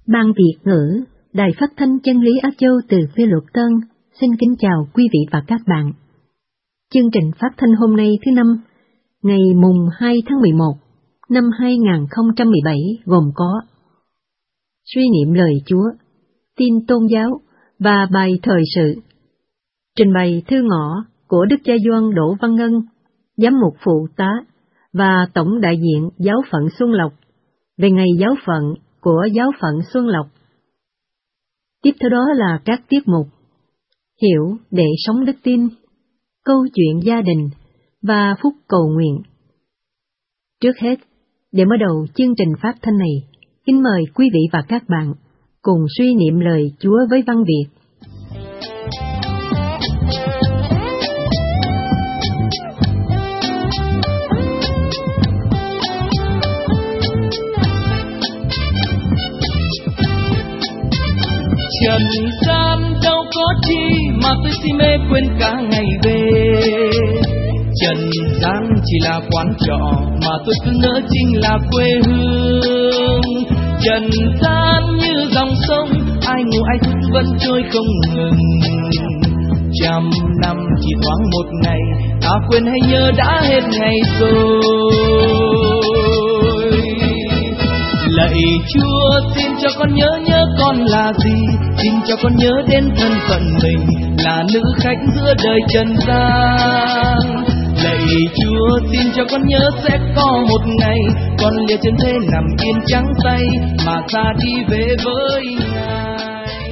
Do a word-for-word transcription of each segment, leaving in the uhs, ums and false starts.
Ban Việt ngữ, Đài Phát thanh Chân lý Á Châu từ Phê Luật Tân, xin kính chào quý vị và các bạn. Chương trình phát thanh hôm nay thứ năm, ngày mùng hai tháng mười một, năm hai nghìn không trăm mười bảy gồm có suy niệm lời Chúa, tin tôn giáo và bài thời sự. Trình bày thư ngõ của Đức Cha Gioan Đỗ Văn Ngân, giám mục phụ tá và tổng đại diện giáo phận Xuân Lộc về ngày giáo phận của giáo phận Xuân Lộc. Tiếp theo đó là các tiết mục Hiểu để sống đức tin, câu chuyện gia đình và phúc cầu nguyện. Trước hết, để mở đầu chương trình phát thanh này, kính mời quý vị và các bạn cùng suy niệm lời Chúa với văn Việt. Trần gian đâu có chi mà tôi si mê quên cả ngày về. Trần gian chỉ là quán trọ mà tôi cứ ngỡ chính là quê hương. Trần gian như dòng sông, ai ngủ ai thức vẫn trôi không ngừng. Trăm năm chỉ thoáng một ngày, ta quên hay nhớ đã hết ngày rồi. Lạy Chúa, xin cho con nhớ nhớ con là gì, xin cho con nhớ đến thân phận mình là nữ khách giữa đời trần gian. Lạy Chúa, xin cho con nhớ sẽ có một ngày con lìa chân thế nằm yên trắng tay mà ra đi về với Ngài.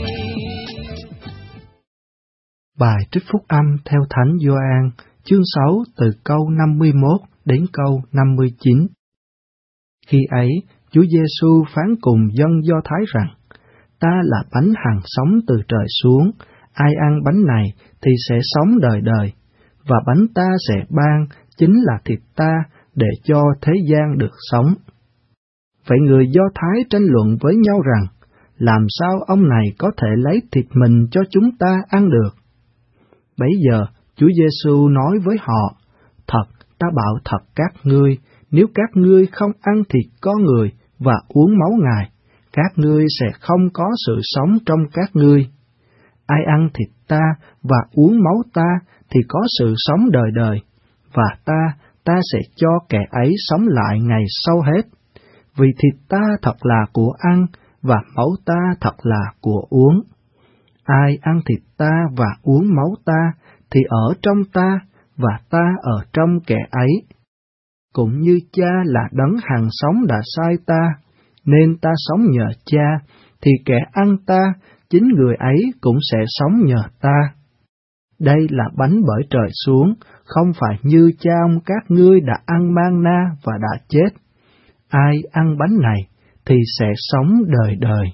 Bài trích phúc âm theo Thánh Gioan, chương sáu từ câu năm mươi mốt đến câu năm mươi chín. Khi ấy, Chúa Giêsu phán cùng dân Do Thái rằng: Ta là bánh hằng sống từ trời xuống, ai ăn bánh này thì sẽ sống đời đời, và bánh ta sẽ ban chính là thịt ta để cho thế gian được sống. Vậy người Do Thái tranh luận với nhau rằng: Làm sao ông này có thể lấy thịt mình cho chúng ta ăn được? Bấy giờ Chúa Giêsu nói với họ: Thật, ta bảo thật các ngươi, nếu các ngươi không ăn thịt con người và uống máu Ngài, các ngươi sẽ không có sự sống trong các ngươi. Ai ăn thịt ta và uống máu ta thì có sự sống đời đời, và ta, ta sẽ cho kẻ ấy sống lại ngày sau hết. Vì thịt ta thật là của ăn, và máu ta thật là của uống. Ai ăn thịt ta và uống máu ta thì ở trong ta, và ta ở trong kẻ ấy. Cũng như Cha là đấng hằng sống đã sai ta, nên ta sống nhờ Cha, thì kẻ ăn ta, chính người ấy cũng sẽ sống nhờ ta. Đây là bánh bởi trời xuống, không phải như cha ông các ngươi đã ăn man-na và đã chết. Ai ăn bánh này thì sẽ sống đời đời.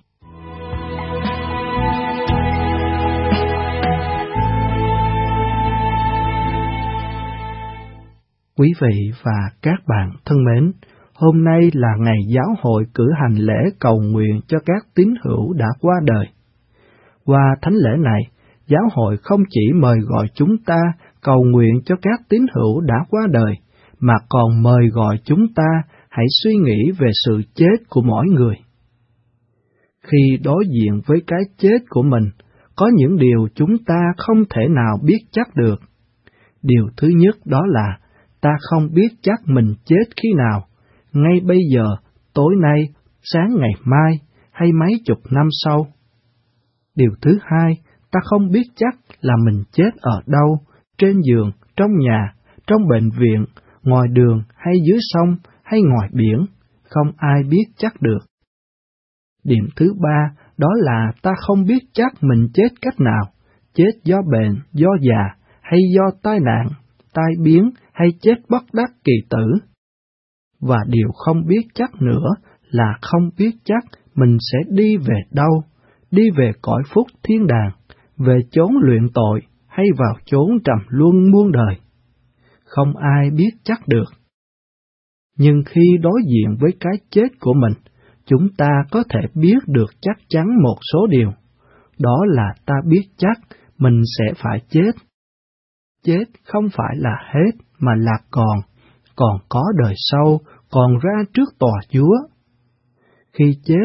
Quý vị và các bạn thân mến, hôm nay là ngày giáo hội cử hành lễ cầu nguyện cho các tín hữu đã qua đời. Qua thánh lễ này, giáo hội không chỉ mời gọi chúng ta cầu nguyện cho các tín hữu đã qua đời, mà còn mời gọi chúng ta hãy suy nghĩ về sự chết của mỗi người. Khi đối diện với cái chết của mình, có những điều chúng ta không thể nào biết chắc được. Điều thứ nhất đó là ta không biết chắc mình chết khi nào, ngay bây giờ, tối nay, sáng ngày mai, hay mấy chục năm sau. Điều thứ hai, ta không biết chắc là mình chết ở đâu, trên giường, trong nhà, trong bệnh viện, ngoài đường hay dưới sông hay ngoài biển, không ai biết chắc được. Điểm thứ ba, đó là ta không biết chắc mình chết cách nào, chết do bệnh, do già, hay do tai nạn, tai biến, hay chết bất đắc kỳ tử. Và điều không biết chắc nữa là không biết chắc mình sẽ đi về đâu, đi về cõi phúc thiên đàng, về chốn luyện tội, hay vào chốn trầm luân muôn đời. Không ai biết chắc được. Nhưng khi đối diện với cái chết của mình, chúng ta có thể biết được chắc chắn một số điều. Đó là ta biết chắc mình sẽ phải chết. Chết không phải là hết, mà là còn, còn có đời sau, còn ra trước tòa Chúa. Khi chết,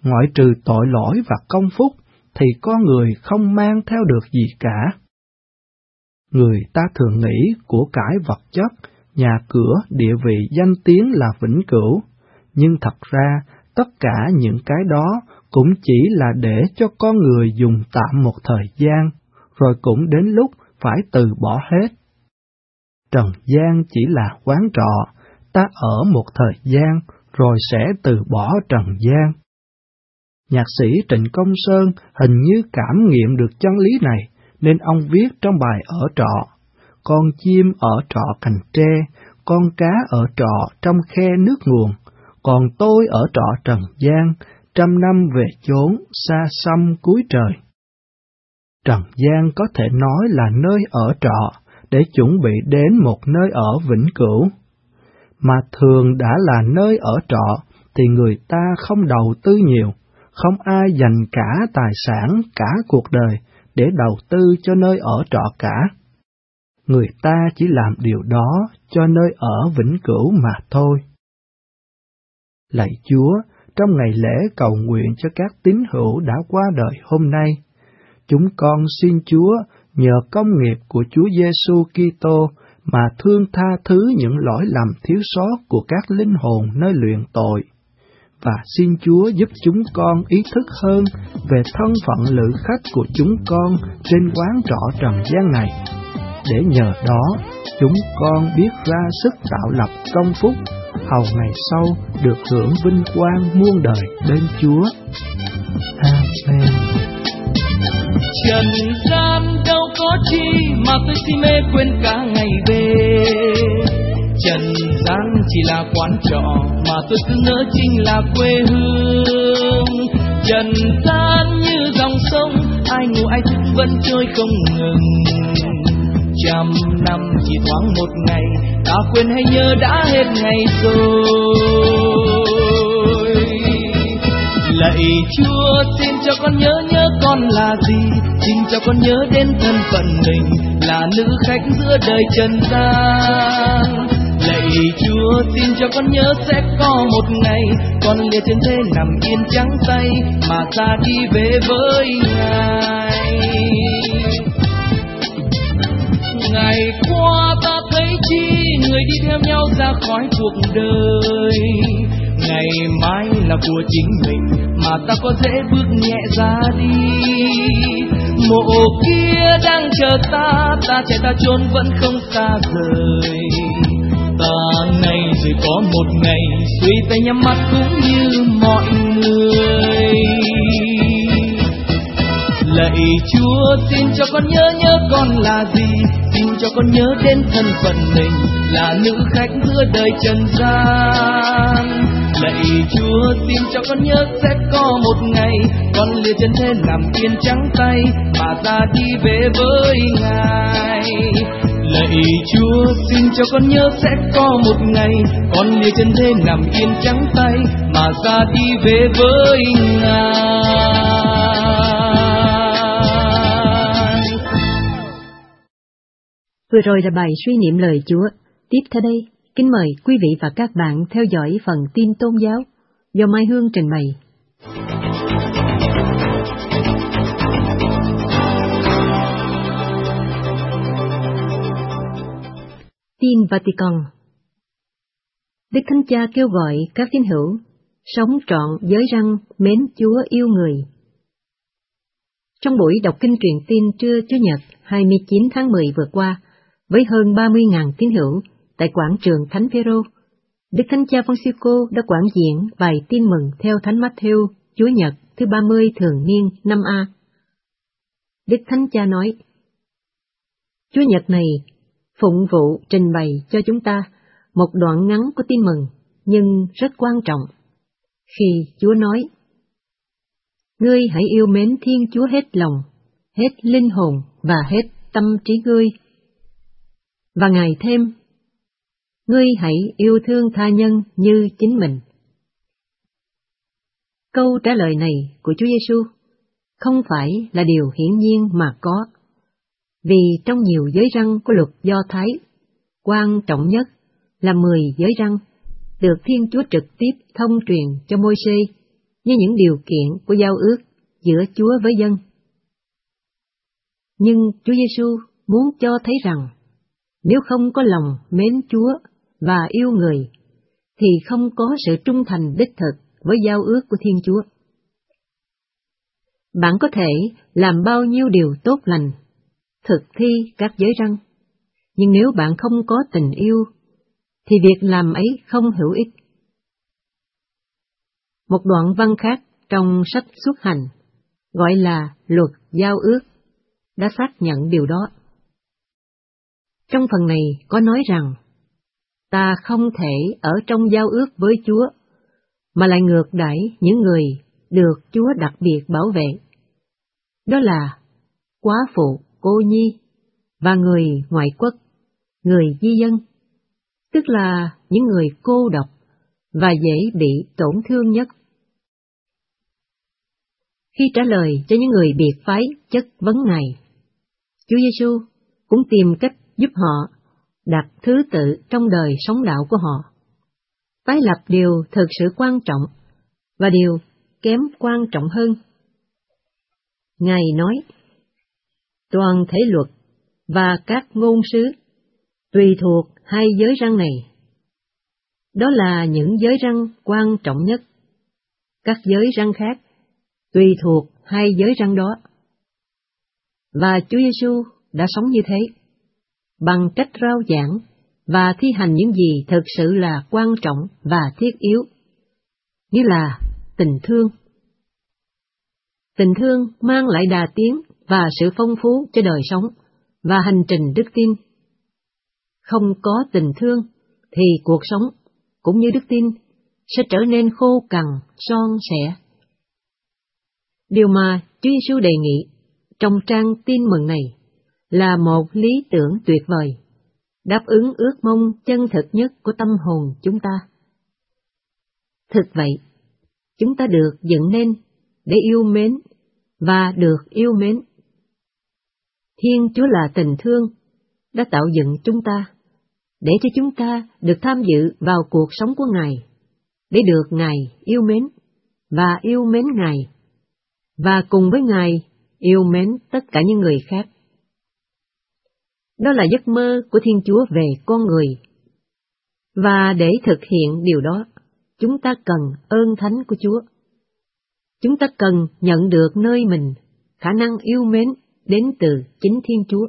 ngoại trừ tội lỗi và công phúc, thì con người không mang theo được gì cả. Người ta thường nghĩ của cải vật chất, nhà cửa, địa vị, danh tiếng là vĩnh cửu, nhưng thật ra tất cả những cái đó cũng chỉ là để cho con người dùng tạm một thời gian, rồi cũng đến lúc phải từ bỏ hết. Trần gian chỉ là quán trọ, ta ở một thời gian rồi sẽ từ bỏ trần gian. Nhạc sĩ Trịnh Công Sơn hình như cảm nghiệm được chân lý này, nên ông viết trong bài Ở trọ: con chim ở trọ cành tre, con cá ở trọ trong khe nước nguồn, còn tôi ở trọ trần gian, trăm năm về chốn xa xăm cuối trời. Trần gian có thể nói là nơi ở trọ để chuẩn bị đến một nơi ở vĩnh cửu. Mà thường đã là nơi ở trọ thì người ta không đầu tư nhiều, không ai dành cả tài sản, cả cuộc đời để đầu tư cho nơi ở trọ cả. Người ta chỉ làm điều đó cho nơi ở vĩnh cửu mà thôi. Lạy Chúa, trong ngày lễ cầu nguyện cho các tín hữu đã qua đời hôm nay, chúng con xin Chúa nhờ công nghiệp của Chúa Giêsu Kitô mà thương tha thứ những lỗi lầm thiếu sót của các linh hồn nơi luyện tội. Và xin Chúa giúp chúng con ý thức hơn về thân phận lữ khách của chúng con trên quán trọ trần gian này, để nhờ đó chúng con biết ra sức tạo lập công phúc, hầu ngày sau được hưởng vinh quang muôn đời bên Chúa. Amen. Trần gian đâu có chi mà tôi si mê quên cả ngày về. Trần gian chỉ là quán trọ mà tôi cứ ngỡ chính là quê hương. Trần gian như dòng sông, ai ngủ ai thức vẫn trôi không ngừng. Trăm năm chỉ thoáng một ngày, đã quên hay nhớ đã hết ngày rồi. Lạy Chúa, xin cho con nhớ nhớ con là gì, xin cho con nhớ đến thân phận mình là nữ khách giữa đời trần gian. Lạy Chúa, xin cho con nhớ sẽ có một ngày con liệt trên thế nằm yên trắng tay mà ra đi về với Ngài. Ngày qua ta thấy chi người đi theo nhau ra khỏi cuộc đời, ngày mai là của chính mình mà ta có dễ bước nhẹ ra đi. Mộ kia đang chờ ta, ta chạy ta trốn vẫn không xa rời. Ta này rồi có một ngày suy tay nhắm mắt cũng như mọi người. Lạy Chúa, xin cho con nhớ nhớ con là gì, xin cho con nhớ đến thân phận mình là nữ khách giữa đời trần gian. Lạy Chúa, xin cho con nhớ sẽ có một ngày con liệt chân thế nằm yên trắng tay mà ra đi về với Ngài. Lạy Chúa, xin cho con nhớ sẽ có một ngày con liệt chân thế nằm yên trắng tay mà ra đi về với Ngài. Vừa rồi là bài suy niệm lời Chúa. Tiếp theo đây, kính mời quý vị và các bạn theo dõi phần tin tôn giáo do Mai Hương trình bày. Tin Vatican. Đức Thánh Cha kêu gọi các tín hữu sống trọn giới răn mến Chúa yêu người. Trong buổi đọc kinh truyền tin trưa Chủ nhật hai mươi chín tháng mười vừa qua, với hơn ba mươi nghìn tín hữu tại quảng trường Thánh Phêrô, Đức Thánh Cha Francisco đã quảng diễn bài tin mừng theo Thánh Matthew Chúa nhật thứ ba mươi thường niên năm A. Đức Thánh Cha nói: Chúa nhật này phụng vụ trình bày cho chúng ta một đoạn ngắn của tin mừng nhưng rất quan trọng. Khi Chúa nói: Ngươi hãy yêu mến Thiên Chúa hết lòng, hết linh hồn và hết tâm trí ngươi. Và Ngài thêm: Ngươi hãy yêu thương tha nhân như chính mình. Câu trả lời này của Chúa Giêsu không phải là điều hiển nhiên mà có, vì trong nhiều giới răn của luật Do Thái, quan trọng nhất là mười giới răn được Thiên Chúa trực tiếp thông truyền cho Môi-se như những điều kiện của giao ước giữa Chúa với dân. Nhưng Chúa Giêsu muốn cho thấy rằng nếu không có lòng mến Chúa và yêu người, thì không có sự trung thành đích thực với giao ước của Thiên Chúa. Bạn có thể làm bao nhiêu điều tốt lành, thực thi các giới răn, nhưng nếu bạn không có tình yêu, thì việc làm ấy không hữu ích. Một đoạn văn khác trong sách Xuất Hành, gọi là luật giao ước, đã xác nhận điều đó. Trong phần này có nói rằng, ta không thể ở trong giao ước với Chúa, mà lại ngược đãi những người được Chúa đặc biệt bảo vệ. Đó là quá phụ, cô nhi, và người ngoại quốc, người di dân, tức là những người cô độc và dễ bị tổn thương nhất. Khi trả lời cho những người biệt phái chất vấn này, Chúa Giêsu cũng tìm cách giúp họ đặt thứ tự trong đời sống đạo của họ, tái lập điều thực sự quan trọng và điều kém quan trọng hơn. Ngài nói, toàn thể luật và các ngôn sứ tùy thuộc hai giới răn này. Đó là những giới răn quan trọng nhất. Các giới răn khác tùy thuộc hai giới răn đó. Và Chúa Giêsu đã sống như thế, bằng cách rao giảng và thi hành những gì thực sự là quan trọng và thiết yếu, như là tình thương. Tình thương mang lại đà tiến và sự phong phú cho đời sống và hành trình đức tin. Không có tình thương thì cuộc sống cũng như đức tin sẽ trở nên khô cằn, son sẻ. Điều mà Chúa Giêsu đề nghị trong trang tin mừng này là một lý tưởng tuyệt vời, đáp ứng ước mong chân thực nhất của tâm hồn chúng ta. Thực vậy, chúng ta được dựng nên để yêu mến và được yêu mến. Thiên Chúa là tình thương, đã tạo dựng chúng ta, để cho chúng ta được tham dự vào cuộc sống của Ngài, để được Ngài yêu mến và yêu mến Ngài, và cùng với Ngài yêu mến tất cả những người khác. Đó là giấc mơ của Thiên Chúa về con người. Và để thực hiện điều đó, chúng ta cần ơn thánh của Chúa. Chúng ta cần nhận được nơi mình khả năng yêu mến đến từ chính Thiên Chúa.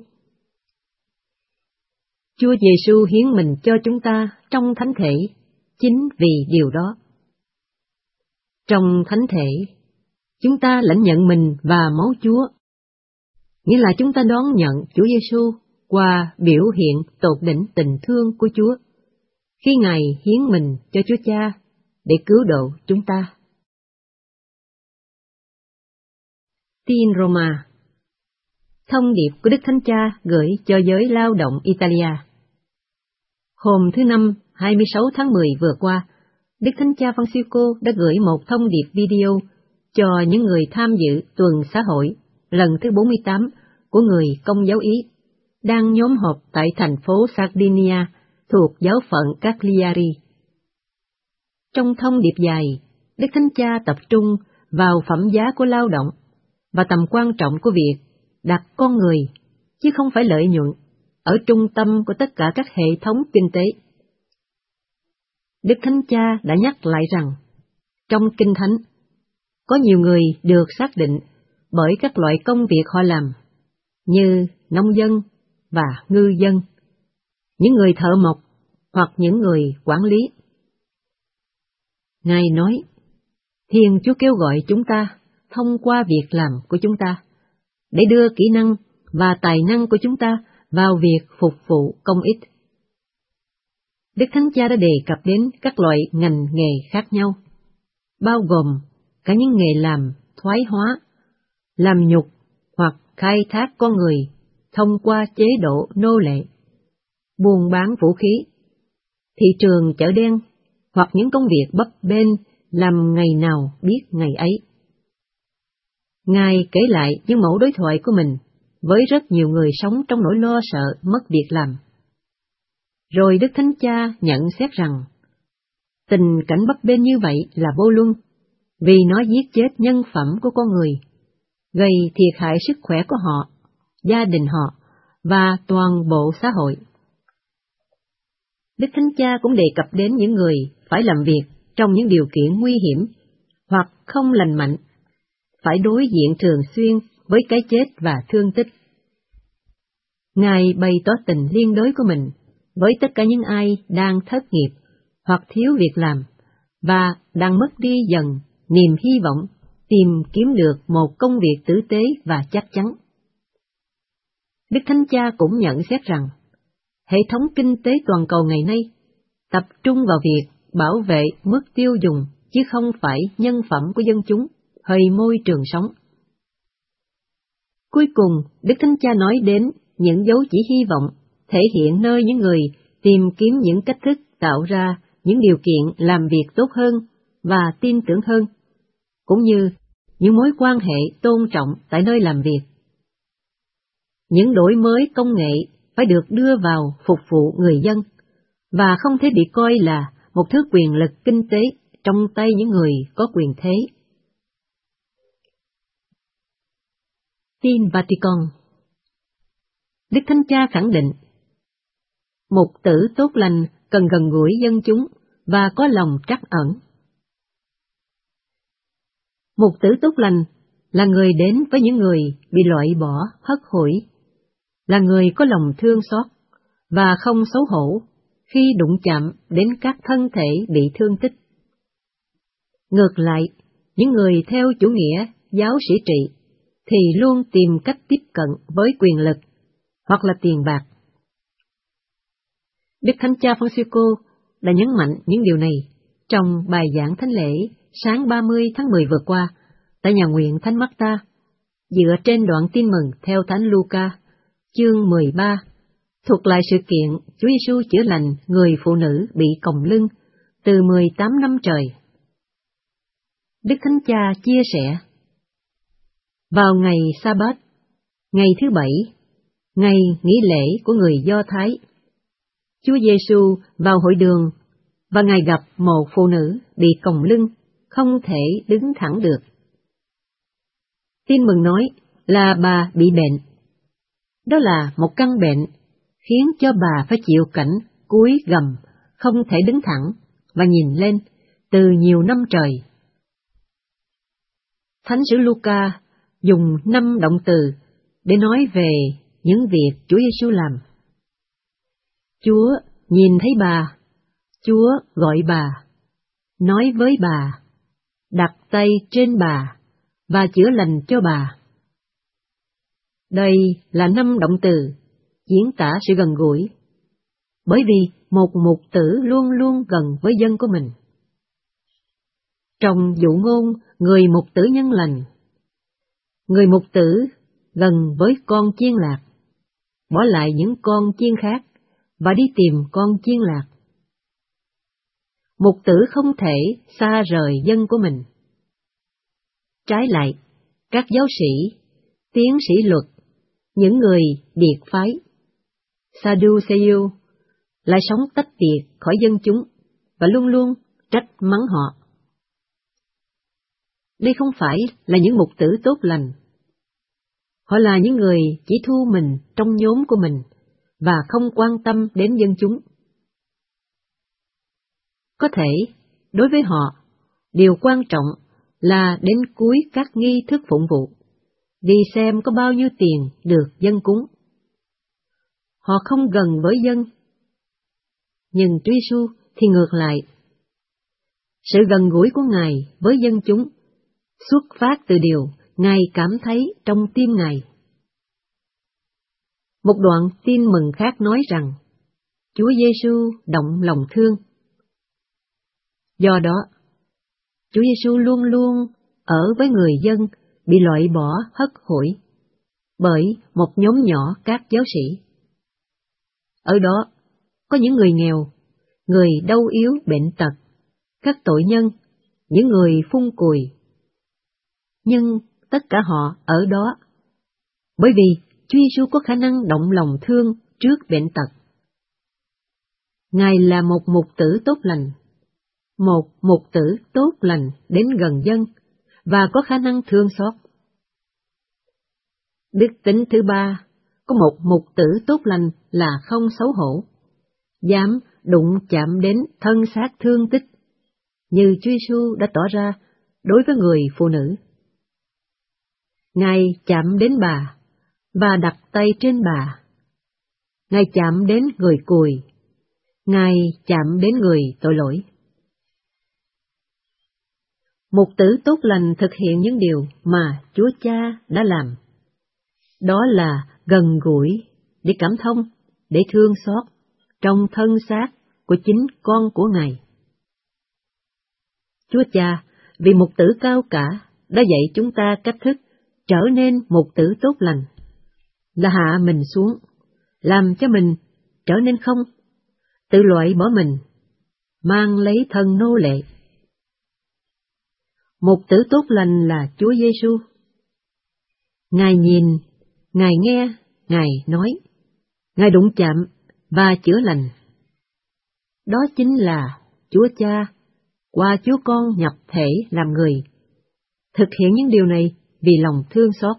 Chúa Giêsu hiến mình cho chúng ta trong thánh thể, chính vì điều đó. Trong thánh thể, chúng ta lãnh nhận mình và máu Chúa, nghĩa là chúng ta đón nhận Chúa Giêsu qua biểu hiện tột đỉnh tình thương của Chúa, khi Ngài hiến mình cho Chúa Cha để cứu độ chúng ta. Tin Roma. Thông điệp của Đức Thánh Cha gửi cho giới lao động Italia. Hôm thứ Năm, hai mươi sáu tháng mười vừa qua, Đức Thánh Cha Francisco đã gửi một thông điệp video cho những người tham dự tuần xã hội lần thứ bốn mươi tám của người Công giáo Ý, đang nhóm họp tại thành phố Sardinia thuộc giáo phận Cagliari. Trong thông điệp dài, Đức Thánh Cha tập trung vào phẩm giá của lao động và tầm quan trọng của việc đặt con người, chứ không phải lợi nhuận, ở trung tâm của tất cả các hệ thống kinh tế. Đức Thánh Cha đã nhắc lại rằng, trong Kinh Thánh, có nhiều người được xác định bởi các loại công việc họ làm, như nông dân và ngư dân, những người thợ mộc hoặc những người quản lý. Ngài nói, Thiên Chúa kêu gọi chúng ta thông qua việc làm của chúng ta, để đưa kỹ năng và tài năng của chúng ta vào việc phục vụ công ích. Đức Thánh Cha đã đề cập đến các loại ngành nghề khác nhau, bao gồm cả những nghề làm thoái hóa, làm nhục hoặc khai thác con người thông qua chế độ nô lệ, buôn bán vũ khí, thị trường chợ đen hoặc những công việc bấp bênh làm ngày nào biết ngày ấy. Ngài kể lại những mẫu đối thoại của mình với rất nhiều người sống trong nỗi lo sợ mất việc làm. Rồi Đức Thánh Cha nhận xét rằng, tình cảnh bấp bênh như vậy là vô luân, vì nó giết chết nhân phẩm của con người, gây thiệt hại sức khỏe của họ, gia đình họ và toàn bộ xã hội. Đức Thánh Cha cũng đề cập đến những người phải làm việc trong những điều kiện nguy hiểm hoặc không lành mạnh, phải đối diện thường xuyên với cái chết và thương tích. Ngài bày tỏ tình liên đới của mình với tất cả những ai đang thất nghiệp hoặc thiếu việc làm và đang mất đi dần niềm hy vọng tìm kiếm được một công việc tử tế và chắc chắn. Đức Thánh Cha cũng nhận xét rằng, hệ thống kinh tế toàn cầu ngày nay tập trung vào việc bảo vệ mức tiêu dùng chứ không phải nhân phẩm của dân chúng hay môi trường sống. Cuối cùng, Đức Thánh Cha nói đến những dấu chỉ hy vọng thể hiện nơi những người tìm kiếm những cách thức tạo ra những điều kiện làm việc tốt hơn và tin tưởng hơn, cũng như những mối quan hệ tôn trọng tại nơi làm việc. Những đổi mới công nghệ phải được đưa vào phục vụ người dân, và không thể bị coi là một thứ quyền lực kinh tế trong tay những người có quyền thế. Tin Vatican. Đức Thánh Cha khẳng định, mục tử tốt lành cần gần gũi dân chúng và có lòng trắc ẩn. Mục tử tốt lành là người đến với những người bị loại bỏ, hất hủi, là người có lòng thương xót và không xấu hổ khi đụng chạm đến các thân thể bị thương tích. Ngược lại, những người theo chủ nghĩa giáo sĩ trị thì luôn tìm cách tiếp cận với quyền lực hoặc là tiền bạc. Đức Thánh Cha Francisco đã nhấn mạnh những điều này trong bài giảng thánh lễ sáng ba mươi tháng mười vừa qua tại nhà nguyện Thánh Marta, dựa trên đoạn tin mừng theo Thánh Luca, chương mười ba, thuật lại sự kiện Chúa Giêsu chữa lành người phụ nữ bị còng lưng từ mười tám năm trời. Đức Thánh Cha chia sẻ, vào ngày Sa-bát, ngày thứ bảy, ngày nghỉ lễ của người Do Thái, Chúa Giêsu vào hội đường và Ngài gặp một phụ nữ bị còng lưng, không thể đứng thẳng được. Tin mừng nói là bà bị bệnh. Đó là một căn bệnh khiến cho bà phải chịu cảnh cúi gằm, không thể đứng thẳng và nhìn lên từ nhiều năm trời. Thánh sử Luca dùng năm động từ để nói về những việc Chúa Giêsu làm. Chúa nhìn thấy bà, Chúa gọi bà, nói với bà, đặt tay trên bà và chữa lành cho bà. Đây là năm động từ diễn tả sự gần gũi, bởi vì một mục tử luôn luôn gần với dân của mình. Trong dụ ngôn người mục tử nhân lành, người mục tử gần với con chiên lạc, bỏ lại những con chiên khác và đi tìm con chiên lạc. Mục tử không thể xa rời dân của mình. Trái lại, các giáo sĩ, tiến sĩ luật, những người biệt phái, Sadduceo, lại sống tách biệt khỏi dân chúng và luôn luôn trách mắng họ. Đây không phải là những mục tử tốt lành. Họ là những người chỉ thu mình trong nhóm của mình và không quan tâm đến dân chúng. Có thể, đối với họ, điều quan trọng là đến cuối các nghi thức phụng vụ, đi xem có bao nhiêu tiền được dân cúng. Họ không gần với dân. Nhưng Chúa Giêsu thì ngược lại. Sự gần gũi của Ngài với dân chúng xuất phát từ điều Ngài cảm thấy trong tim Ngài. Một đoạn tin mừng khác nói rằng Chúa Giêsu động lòng thương. Do đó, Chúa Giêsu luôn luôn ở với người dân bị loại bỏ hất hủi bởi một nhóm nhỏ các giáo sĩ. Ở đó có những người nghèo, người đau yếu bệnh tật, các tội nhân, những người phung cùi. Nhưng tất cả họ ở đó bởi vì Chúa Giêsu có khả năng động lòng thương trước bệnh tật. Ngài là một mục tử tốt lành. một mục tử tốt lành đến gần dân và có khả năng thương xót. Đức tính thứ ba, có một mục tử tốt lành là không xấu hổ, dám đụng chạm đến thân xác thương tích, như Chúa Giêsu đã tỏ ra đối với người phụ nữ. Ngài chạm đến bà và đặt tay trên bà. Ngài chạm đến người cùi. Ngài chạm đến người tội lỗi. Mục tử tốt lành thực hiện những điều mà Chúa Cha đã làm. Đó là gần gũi, để cảm thông, để thương xót trong thân xác của chính con của Ngài. Chúa Cha, vì mục tử cao cả, đã dạy chúng ta cách thức trở nên mục tử tốt lành, là hạ mình xuống, làm cho mình trở nên không, tự loại bỏ mình, mang lấy thân nô lệ. Mục tử tốt lành là Chúa Giêsu. Ngài nhìn, Ngài nghe, Ngài nói, Ngài đụng chạm và chữa lành. Đó chính là Chúa Cha qua Chúa Con nhập thể làm người, thực hiện những điều này vì lòng thương xót.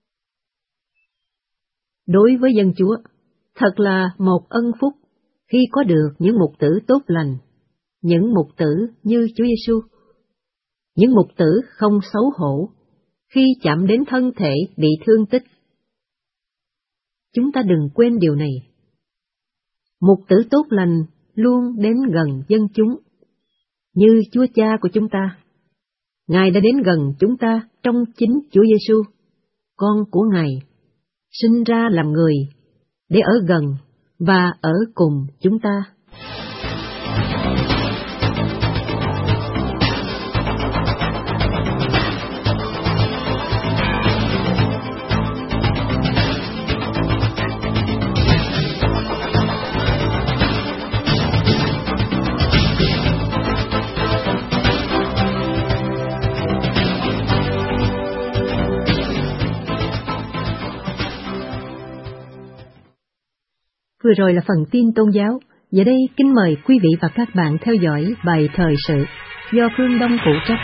Đối với dân Chúa, thật là một ân phúc khi có được những mục tử tốt lành, những mục tử như Chúa Giêsu, những mục tử không xấu hổ khi chạm đến thân thể bị thương tích. Chúng ta đừng quên điều này. Mục tử tốt lành luôn đến gần dân chúng, như Chúa Cha của chúng ta. Ngài đã đến gần chúng ta trong chính Chúa Giêsu, con của Ngài, sinh ra làm người, để ở gần và ở cùng chúng ta. Vừa rồi là phần tin tôn giáo. Giờ đây kính mời quý vị và các bạn theo dõi bài thời sự do Phương Đông phụ trách.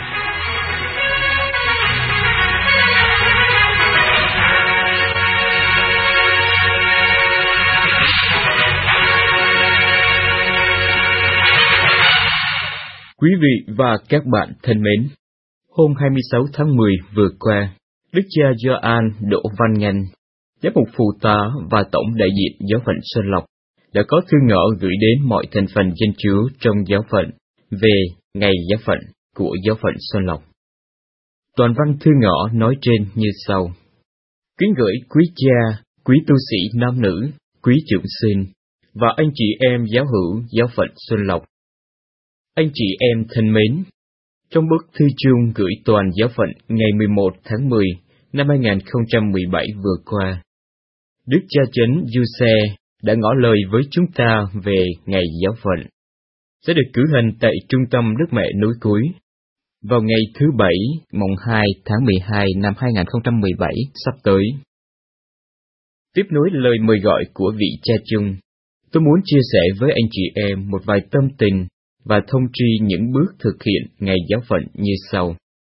Quý vị và các bạn thân mến, hôm hai mươi sáu tháng mười vừa qua, Đức cha Gioan Đỗ Văn Nhanh, giám mục phụ tá và tổng đại diện giáo phận Xuân Lộc, đã có thư ngỏ gửi đến mọi thành phần dân Chúa trong giáo phận về ngày giáo phận của giáo phận Xuân Lộc. Toàn văn thư ngỏ nói trên như sau: Kính gửi quý cha, quý tu sĩ nam nữ, quý trưởng sinh và anh chị em giáo hữu giáo phận Xuân Lộc. Anh chị em thân mến, trong bức thư chung gửi toàn giáo phận ngày mười một tháng mười năm hai nghìn không trăm mười bảy vừa qua, Đức cha Chánh Giuse đã ngỏ lời với chúng ta về ngày giáo phận, sẽ được cử hành tại Trung tâm Đức Mẹ Núi Cuối vào ngày thứ Bảy, mùng hai tháng mười hai năm hai nghìn không trăm mười bảy sắp tới. Tiếp nối lời mời gọi của vị cha chung, tôi muốn chia sẻ với anh chị em một vài tâm tình và thông tri những bước thực hiện ngày giáo phận như sau.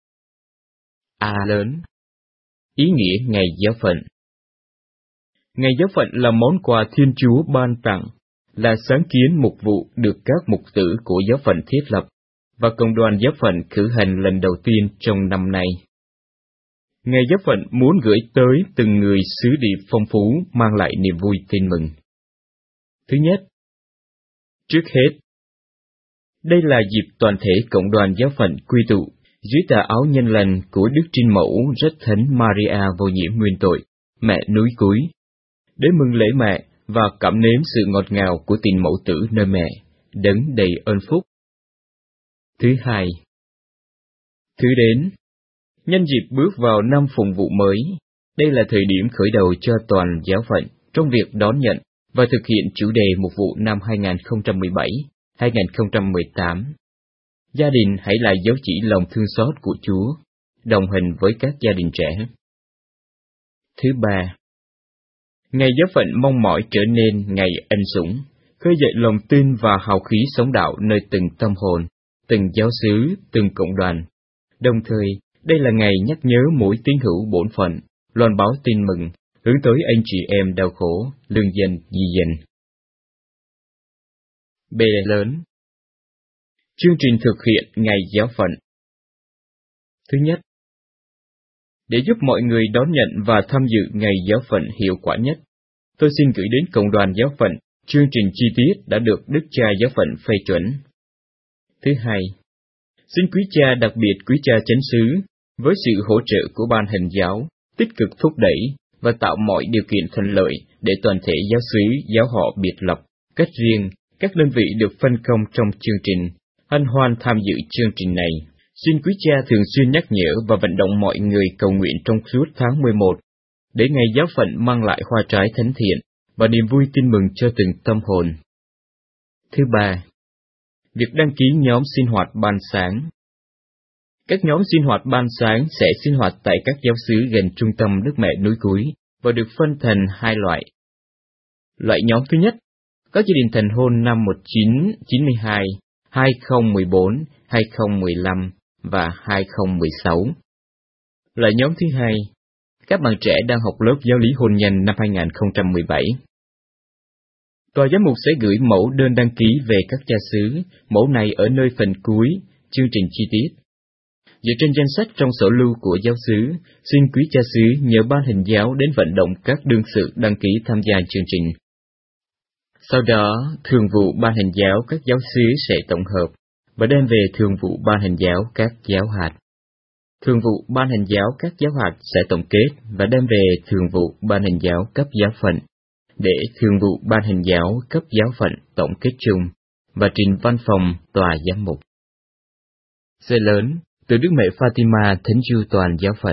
A lớn. Ý nghĩa ngày giáo phận. Ngày giáo phận là món quà Thiên Chúa ban tặng, là sáng kiến mục vụ được các mục tử của giáo phận thiết lập và cộng đoàn giáo phận cử hành lần đầu tiên trong năm nay. Ngày giáo phận muốn gửi tới từng người sứ điệp phong phú mang lại niềm vui tin mừng. Thứ nhất, trước hết, đây là dịp toàn thể cộng đoàn giáo phận quy tụ dưới tà áo nhân lành của Đức Trinh Mẫu rất thánh Maria vô nhiễm nguyên tội, mẹ núi Cuối, để mừng lễ mẹ và cảm nếm sự ngọt ngào của tình mẫu tử nơi mẹ, đấng đầy ơn phúc. Thứ hai, thứ đến, nhân dịp bước vào năm phụng vụ mới, đây là thời điểm khởi đầu cho toàn giáo phận trong việc đón nhận và thực hiện chủ đề mục vụ năm hai nghìn không trăm mười bảy đến hai nghìn không trăm mười tám. Gia đình hãy là dấu chỉ lòng thương xót của Chúa, đồng hành với các gia đình trẻ. Thứ ba, ngày giáo phận mong mỏi trở nên ngày ân sủng, khơi dậy lòng tin và hào khí sống đạo nơi từng tâm hồn, từng giáo xứ, từng cộng đoàn. Đồng thời, đây là ngày nhắc nhớ mỗi tín hữu bổn phận, loan báo tin mừng, hướng tới anh chị em đau khổ, lương dân, di dân. B lớn. Chương trình thực hiện ngày giáo phận. Thứ nhất, để giúp mọi người đón nhận và tham dự ngày giáo phận hiệu quả nhất, tôi xin gửi đến cộng đoàn giáo phận chương trình chi tiết đã được Đức Cha giáo phận phê chuẩn. Thứ hai, xin quý cha, đặc biệt quý cha chánh xứ, với sự hỗ trợ của ban hành giáo, tích cực thúc đẩy và tạo mọi điều kiện thuận lợi để toàn thể giáo xứ, giáo họ biệt lập, cách riêng, các đơn vị được phân công trong chương trình, hân hoan tham dự chương trình này. Xin quý cha thường xuyên nhắc nhở và vận động mọi người cầu nguyện trong suốt tháng mười một, để ngày giáo phận mang lại hoa trái thánh thiện và niềm vui tin mừng cho từng tâm hồn. Thứ ba, việc đăng ký nhóm sinh hoạt ban sáng. Các nhóm sinh hoạt ban sáng sẽ sinh hoạt tại các giáo xứ gần trung tâm Đức Mẹ núi Cúi và được phân thành hai loại. Loại nhóm thứ nhất, có gia đình thành hôn năm một nghìn chín trăm chín mươi hai, hai nghìn không trăm mười bốn, hai nghìn không trăm mười lăm và hai nghìn không trăm mười sáu. Loại nhóm thứ hai, các bạn trẻ đang học lớp giáo lý hôn nhân năm hai nghìn không trăm mười bảy. Tòa giám mục sẽ gửi mẫu đơn đăng ký về các cha xứ, mẫu này ở nơi phần cuối, chương trình chi tiết. Dựa trên danh sách trong sổ lưu của giáo xứ, xin quý cha xứ nhờ ban hành giáo đến vận động các đương sự đăng ký tham gia chương trình. Sau đó, thường vụ ban hành giáo các giáo xứ sẽ tổng hợp và đem về thường vụ ban hành giáo các giáo hạt. Thường vụ ban hành giáo các giáo hạt sẽ tổng kết và đem về thường vụ ban hành giáo cấp giáo phận, để thường vụ ban hành giáo cấp giáo phận tổng kết chung và trình văn phòng tòa giám mục. C lớn, từ Đức Mẹ Fatima thánh du toàn giáo phận.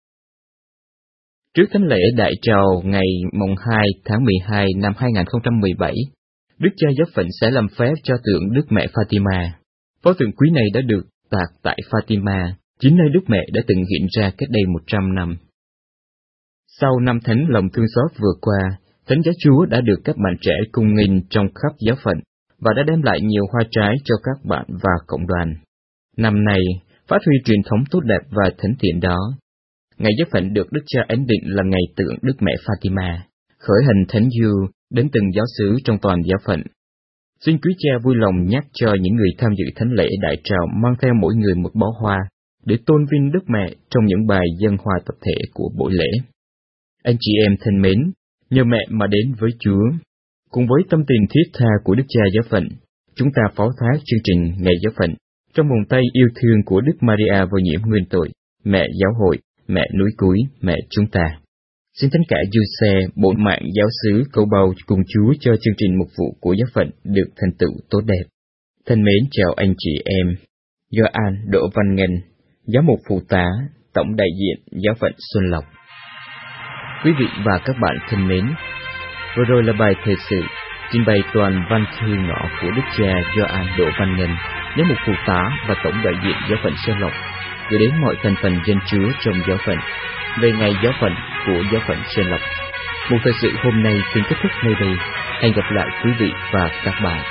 Trước thánh lễ đại trào ngày mùng hai tháng mười hai năm hai nghìn không trăm mười bảy, Đức cha giáo phận sẽ làm phép cho tượng Đức Mẹ Fatima. Pho tượng quý này đã được tạc tại Fatima, chính nơi Đức Mẹ đã từng hiện ra cách đây một trăm năm. Sau năm thánh lòng thương xót vừa qua, Thánh Giá Chúa đã được các bạn trẻ cung nghinh trong khắp giáo phận và đã đem lại nhiều hoa trái cho các bạn và cộng đoàn. Năm nay, phát huy truyền thống tốt đẹp và thánh thiện đó, ngày giáo phận được Đức Cha ấn định là ngày tượng Đức Mẹ Fatima, khởi hành thánh du đến từng giáo xứ trong toàn giáo phận. Xin quý cha vui lòng nhắc cho những người tham dự thánh lễ đại trào mang theo mỗi người một bó hoa để tôn vinh Đức Mẹ trong những bài dâng hoa tập thể của buổi lễ. Anh chị em thân mến, nhờ mẹ mà đến với Chúa, cùng với tâm tình thiết tha của Đức Cha giáo phận, chúng ta phó thác chương trình ngày giáo phận trong vòng tay yêu thương của Đức Maria vô nhiễm nguyên tội, mẹ giáo hội, mẹ núi Cúi, mẹ chúng ta. Xin Thánh Cả Giuse, bổn mạng giáo xứ cầu bầu cùng Chúa cho chương trình mục vụ của giáo phận được thành tựu tốt đẹp. Thân mến chào anh chị em. Gioan Đỗ Văn Ngân, Giám mục phụ tá, Tổng đại diện giáo phận Xuân Lộc. Quý vị và các bạn thân mến, vừa rồi là bài thời sự trình bày toàn văn thư ngõ của Đức cha Gioan Đỗ Văn Ngân, Giám mục phụ tá và Tổng đại diện giáo phận Xuân Lộc, gửi đến mọi thành phần dân Chúa trong giáo phận về ngày giáo phận của giáo phận Xuân Lộc. Một thời sự hôm nay xin kết thúc nơi đây. Hẹn gặp lại quý vị và các bạn.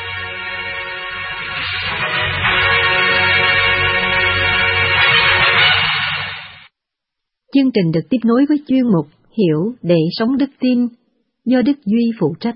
Chương trình được tiếp nối với chuyên mục Hiểu để sống đức tin do Đức Duy phụ trách.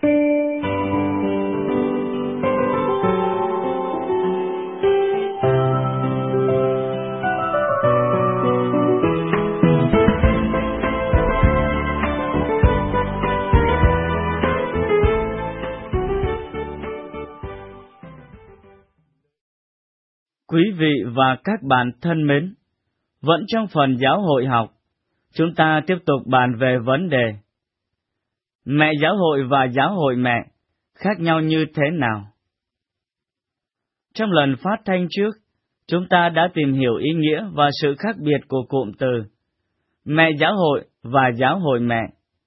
Quý vị và các bạn thân mến, vẫn trong phần giáo hội học, chúng ta tiếp tục bàn về vấn đề mẹ giáo hội và giáo hội mẹ khác nhau như thế nào. Trong lần phát thanh trước, chúng ta đã tìm hiểu ý nghĩa và sự khác biệt của cụm từ mẹ giáo hội và giáo hội mẹ.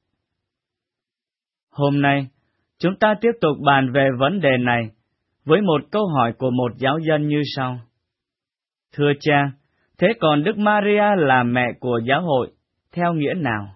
Hôm nay, chúng ta tiếp tục bàn về vấn đề này với một câu hỏi của một giáo dân như sau. Thưa cha, thế còn Đức Maria là mẹ của giáo hội, theo nghĩa nào?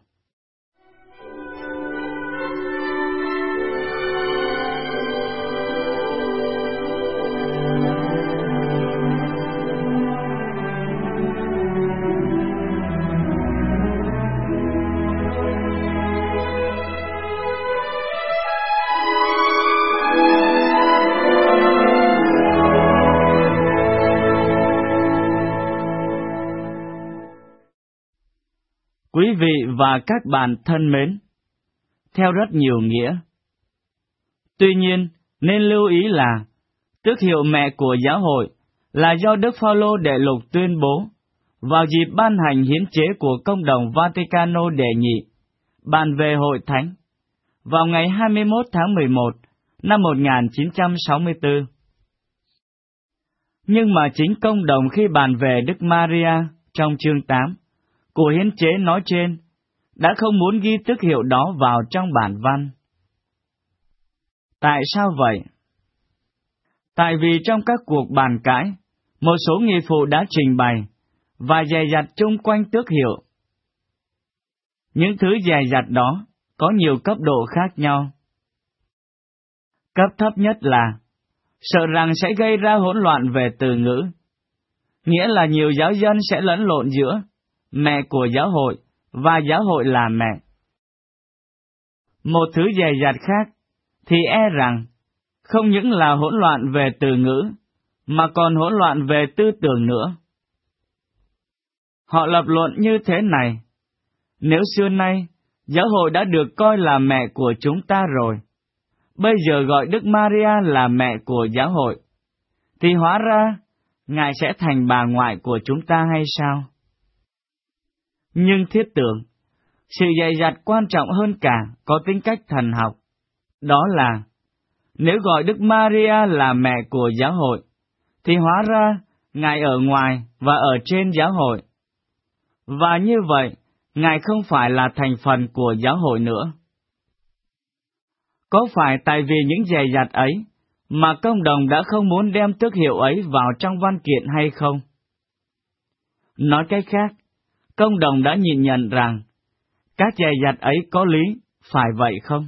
Quý vị và các bạn thân mến, theo rất nhiều nghĩa. Tuy nhiên, nên lưu ý là tước hiệu mẹ của giáo hội là do Đức Phao-lô Đệ Lục tuyên bố vào dịp ban hành hiến chế của Công đồng Vaticano đệ nhị, bàn về hội thánh, vào ngày hai mươi mốt tháng mười một năm một nghìn chín trăm sáu mươi tư. Nhưng mà chính Công đồng khi bàn về Đức Maria trong chương tám của hiến chế nói trên đã không muốn ghi tước hiệu đó vào trong bản văn. Tại sao vậy? Tại vì trong các cuộc bàn cãi, một số nghị phụ đã trình bày và dè dặt chung quanh tước hiệu. Những thứ dè dặt đó có nhiều cấp độ khác nhau. Cấp thấp nhất là sợ rằng sẽ gây ra hỗn loạn về từ ngữ, nghĩa là nhiều giáo dân sẽ lẫn lộn giữa mẹ của giáo hội và giáo hội là mẹ. Một thứ dè dặt khác thì e rằng không những là hỗn loạn về từ ngữ, mà còn hỗn loạn về tư tưởng nữa. Họ lập luận như thế này: nếu xưa nay giáo hội đã được coi là mẹ của chúng ta rồi, bây giờ gọi Đức Maria là mẹ của giáo hội, thì hóa ra Ngài sẽ thành bà ngoại của chúng ta hay sao? Nhưng thiết tưởng, sự dè dặt quan trọng hơn cả có tính cách thần học, đó là nếu gọi Đức Maria là mẹ của giáo hội, thì hóa ra Ngài ở ngoài và ở trên giáo hội. Và như vậy, Ngài không phải là thành phần của giáo hội nữa. Có phải tại vì những dè dặt ấy mà Công đồng đã không muốn đem tước hiệu ấy vào trong văn kiện hay không? Nói cách khác, Công đồng đã nhìn nhận rằng các dè dặt ấy có lý, phải vậy không?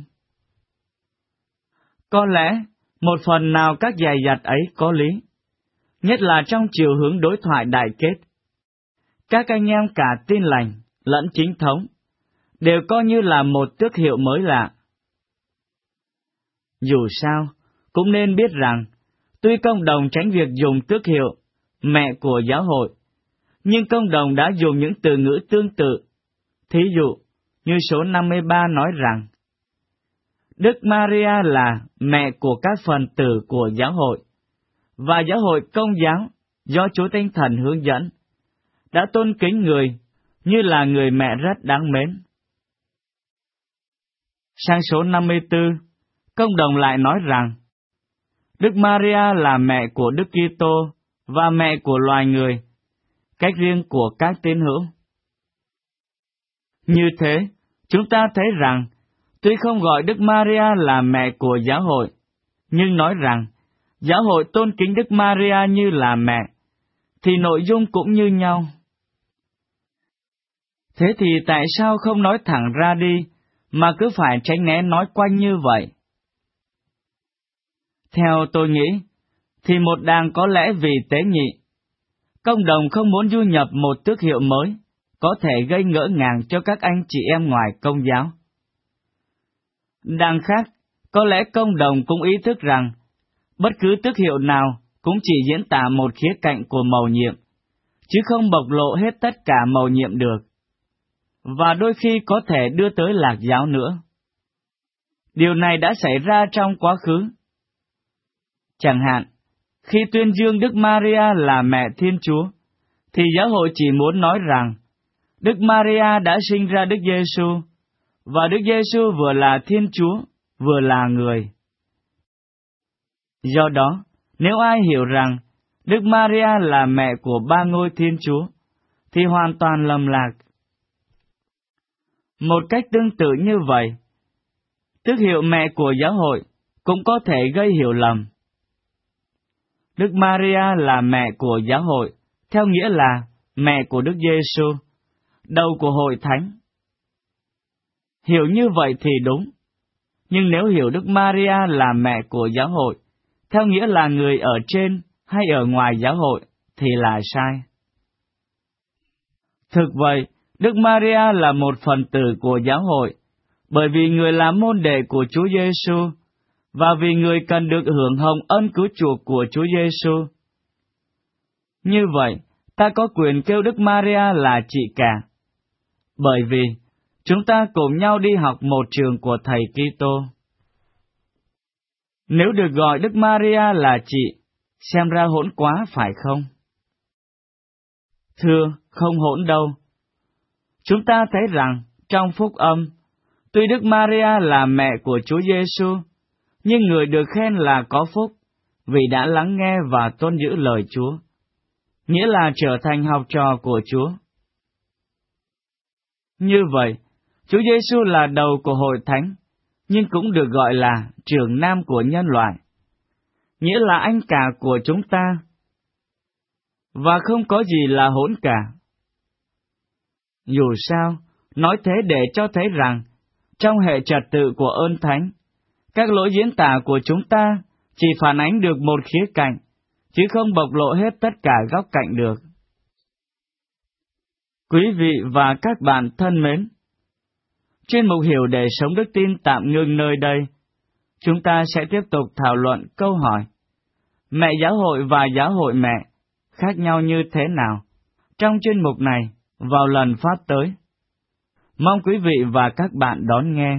Có lẽ một phần nào các dè dặt ấy có lý, nhất là trong chiều hướng đối thoại đại kết. Các anh em cả Tin Lành lẫn Chính thống đều coi như là một tước hiệu mới lạ. Dù sao, cũng nên biết rằng, tuy Công đồng tránh việc dùng tước hiệu mẹ của giáo hội, nhưng Công đồng đã dùng những từ ngữ tương tự. Thí dụ, như số năm mươi ba nói rằng, Đức Maria là mẹ của các phần tử của giáo hội, và giáo hội Công giáo do Chúa Thánh Thần hướng dẫn, đã tôn kính người như là người mẹ rất đáng mến. Sang số năm mươi tư, Công đồng lại nói rằng, Đức Maria là mẹ của Đức Kitô và mẹ của loài người, cách riêng của các tín hữu. Như thế, chúng ta thấy rằng, tuy không gọi Đức Maria là mẹ của giáo hội, nhưng nói rằng, giáo hội tôn kính Đức Maria như là mẹ, thì nội dung cũng như nhau. Thế thì tại sao không nói thẳng ra đi, mà cứ phải tránh né nói quanh như vậy? Theo tôi nghĩ, thì một đàng có lẽ vì tế nhị, Công đồng không muốn du nhập một tước hiệu mới, có thể gây ngỡ ngàng cho các anh chị em ngoài Công giáo. Đằng khác, có lẽ Công đồng cũng ý thức rằng, bất cứ tước hiệu nào cũng chỉ diễn tả một khía cạnh của mầu nhiệm, chứ không bộc lộ hết tất cả mầu nhiệm được, và đôi khi có thể đưa tới lạc giáo nữa. Điều này đã xảy ra trong quá khứ. Chẳng hạn, khi tuyên dương Đức Maria là mẹ Thiên Chúa, thì giáo hội chỉ muốn nói rằng, Đức Maria đã sinh ra Đức Giêsu, và Đức Giêsu vừa là Thiên Chúa, vừa là người. Do đó, nếu ai hiểu rằng Đức Maria là mẹ của ba ngôi Thiên Chúa, thì hoàn toàn lầm lạc. Một cách tương tự như vậy, tước hiệu mẹ của giáo hội cũng có thể gây hiểu lầm. Đức Maria là mẹ của giáo hội, theo nghĩa là mẹ của Đức Giêsu, đầu của hội thánh. Hiểu như vậy thì đúng, nhưng nếu hiểu Đức Maria là mẹ của giáo hội, theo nghĩa là người ở trên hay ở ngoài giáo hội, thì là sai. Thực vậy, Đức Maria là một phần tử của giáo hội, bởi vì người là môn đệ của Chúa Giêsu, và vì người cần được hưởng hồng ân cứu chuộc của Chúa Giêsu. Như vậy, ta có quyền kêu Đức Maria là chị cả, bởi vì chúng ta cùng nhau đi học một trường của Thầy Kitô. Nếu được gọi Đức Maria là chị, xem ra hỗn quá phải không? Thưa, không hỗn đâu. Chúng ta thấy rằng, trong phúc âm, tuy Đức Maria là mẹ của Chúa Giêsu, nhưng người được khen là có phúc, vì đã lắng nghe và tuân giữ lời Chúa, nghĩa là trở thành học trò của Chúa. Như vậy, Chúa Giêsu là đầu của hội thánh, nhưng cũng được gọi là trưởng nam của nhân loại, nghĩa là anh cả của chúng ta. Và không có gì là hỗn cả. Dù sao, nói thế để cho thấy rằng, trong hệ trật tự của ơn thánh, các lỗi diễn tả của chúng ta chỉ phản ánh được một khía cạnh, chứ không bộc lộ hết tất cả góc cạnh được. Quý vị và các bạn thân mến, chuyên mục Hiểu để sống đức tin tạm ngưng nơi đây. Chúng ta sẽ tiếp tục thảo luận câu hỏi: mẹ giáo hội và giáo hội mẹ khác nhau như thế nào trong chuyên mục này vào lần phát tới. Mong quý vị và các bạn đón nghe.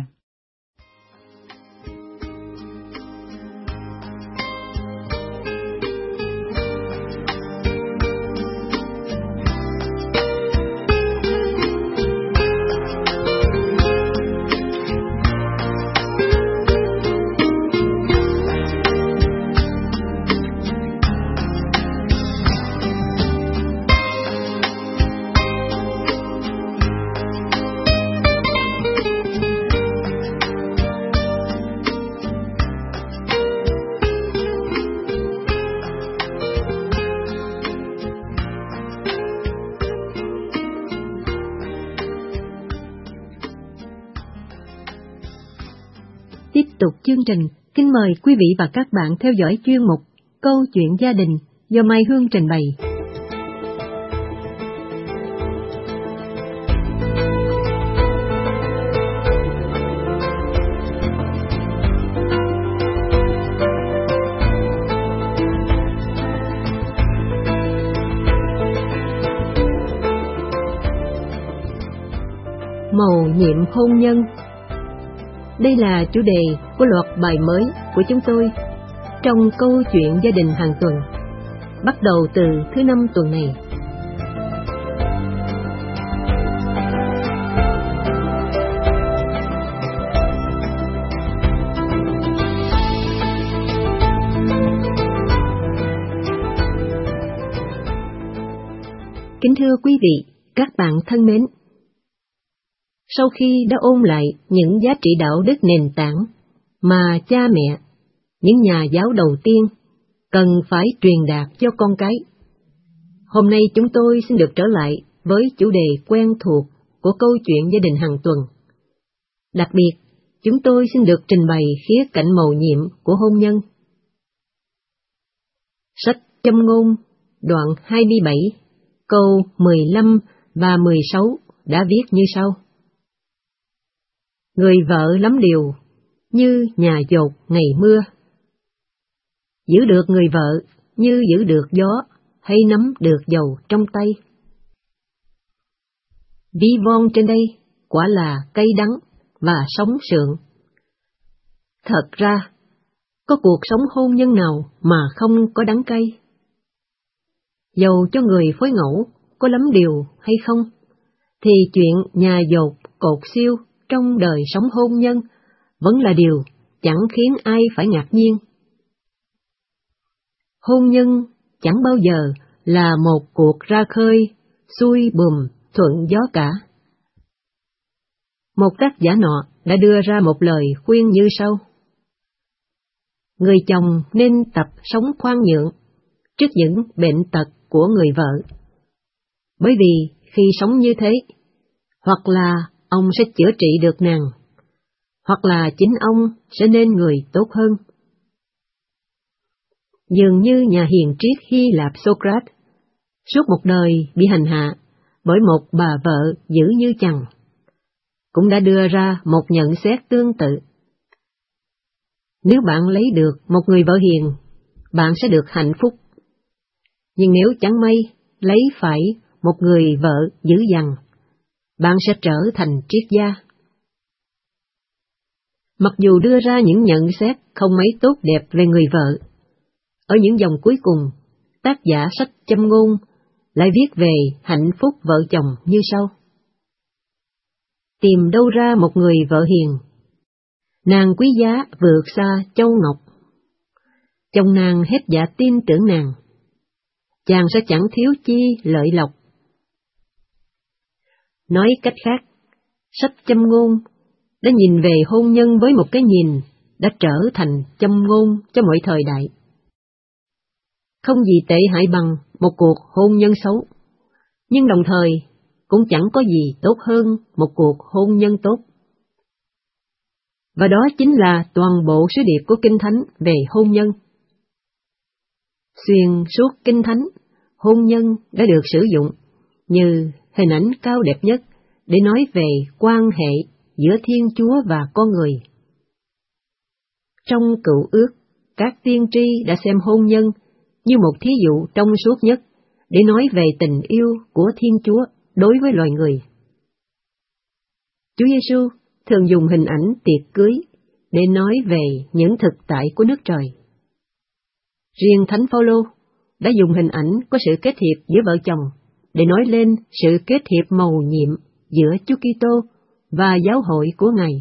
Tiếp tục chương trình, kính mời quý vị và các bạn theo dõi chuyên mục Câu chuyện gia đình do Mai Hương trình bày. Mầu nhiệm hôn nhân. Đây là chủ đề của loạt bài mới của chúng tôi trong câu chuyện gia đình hàng tuần, bắt đầu từ thứ năm tuần này. Kính thưa quý vị, các bạn thân mến, sau khi đã ôn lại những giá trị đạo đức nền tảng mà cha mẹ, những nhà giáo đầu tiên, cần phải truyền đạt cho con cái, hôm nay chúng tôi xin được trở lại với chủ đề quen thuộc của câu chuyện gia đình hàng tuần. Đặc biệt, chúng tôi xin được trình bày khía cạnh mầu nhiệm của hôn nhân. Sách Châm ngôn, đoạn hai mươi bảy, câu mười lăm và mười sáu đã viết như sau: Người vợ lắm điều, như nhà dột ngày mưa. Giữ được người vợ như giữ được gió, hay nắm được dầu trong tay. Ví von trên đây quả là cay đắng và sống sượng. Thật ra, có cuộc sống hôn nhân nào mà không có đắng cay? Dầu cho người phối ngẫu có lắm điều hay không, thì chuyện nhà dột cột siêu trong đời sống hôn nhân vẫn là điều chẳng khiến ai phải ngạc nhiên. Hôn nhân chẳng bao giờ là một cuộc ra khơi, xuôi bùm, thuận gió cả. Một tác giả nọ đã đưa ra một lời khuyên như sau: Người chồng nên tập sống khoan nhượng trước những bệnh tật của người vợ, bởi vì khi sống như thế, hoặc là ông sẽ chữa trị được nàng, hoặc là chính ông sẽ nên người tốt hơn. Dường như nhà hiền triết Hy Lạp Socrates, suốt một đời bị hành hạ bởi một bà vợ dữ như chằn, cũng đã đưa ra một nhận xét tương tự. Nếu bạn lấy được một người vợ hiền, bạn sẽ được hạnh phúc. Nhưng nếu chẳng may lấy phải một người vợ dữ dằn, bạn sẽ trở thành triết gia. Mặc dù đưa ra những nhận xét không mấy tốt đẹp về người vợ, ở những dòng cuối cùng, tác giả sách Châm ngôn lại viết về hạnh phúc vợ chồng như sau. Tìm đâu ra một người vợ hiền, nàng quý giá vượt xa châu ngọc. Chồng nàng hết dạ tin tưởng nàng, chàng sẽ chẳng thiếu chi lợi lộc. Nói cách khác, sách Châm ngôn đã nhìn về hôn nhân với một cái nhìn đã trở thành châm ngôn cho mọi thời đại. Không gì tệ hại bằng một cuộc hôn nhân xấu, nhưng đồng thời cũng chẳng có gì tốt hơn một cuộc hôn nhân tốt. Và đó chính là toàn bộ sứ điệp của Kinh Thánh về hôn nhân. Xuyên suốt Kinh Thánh, hôn nhân đã được sử dụng như hình ảnh cao đẹp nhất để nói về quan hệ giữa Thiên Chúa và con người. Trong Cựu Ước, các tiên tri đã xem hôn nhân như một thí dụ trong suốt nhất để nói về tình yêu của Thiên Chúa đối với loài người. Chúa Giêsu thường dùng hình ảnh tiệc cưới để nói về những thực tại của nước trời. Riêng Thánh Phaolô đã dùng hình ảnh của sự kết hiệp giữa vợ chồng để nói lên sự kết hiệp mầu nhiệm giữa Chúa Kitô và giáo hội của Ngài.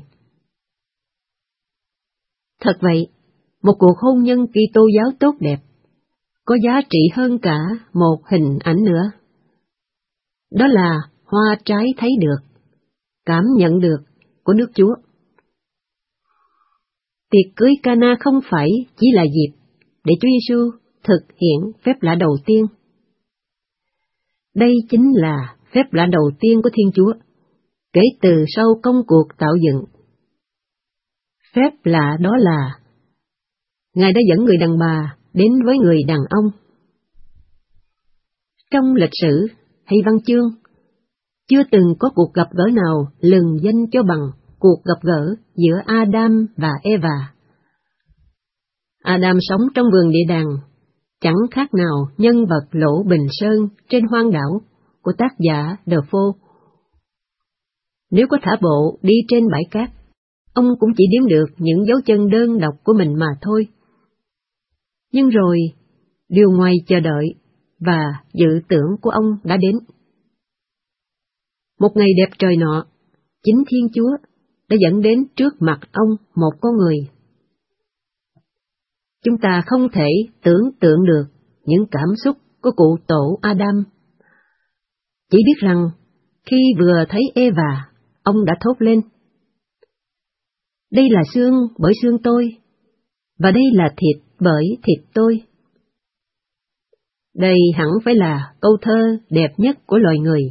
Thật vậy, một cuộc hôn nhân Kitô giáo tốt đẹp có giá trị hơn cả một hình ảnh nữa. Đó là hoa trái thấy được, cảm nhận được của nước Chúa. Tiệc cưới Cana không phải chỉ là dịp để Chúa Giêsu thực hiện phép lạ đầu tiên. Đây chính là phép lạ đầu tiên của Thiên Chúa, kể từ sau công cuộc tạo dựng. Phép lạ đó là Ngài đã dẫn người đàn bà đến với người đàn ông. Trong lịch sử hay văn chương, chưa từng có cuộc gặp gỡ nào lừng danh cho bằng cuộc gặp gỡ giữa Adam và Eva. Adam sống trong vườn địa đàng, chẳng khác nào nhân vật Lỗ Bình Sơn trên hoang đảo của tác giả Defoe. Nếu có thả bộ đi trên bãi cát, ông cũng chỉ đếm được những dấu chân đơn độc của mình mà thôi. Nhưng rồi, điều ngoài chờ đợi và dự tưởng của ông đã đến. Một ngày đẹp trời nọ, chính Thiên Chúa đã dẫn đến trước mặt ông một con người. Chúng ta không thể tưởng tượng được những cảm xúc của cụ tổ Adam. Chỉ biết rằng, khi vừa thấy Eva, ông đã thốt lên: đây là xương bởi xương tôi, và đây là thịt bởi thịt tôi. Đây hẳn phải là câu thơ đẹp nhất của loài người.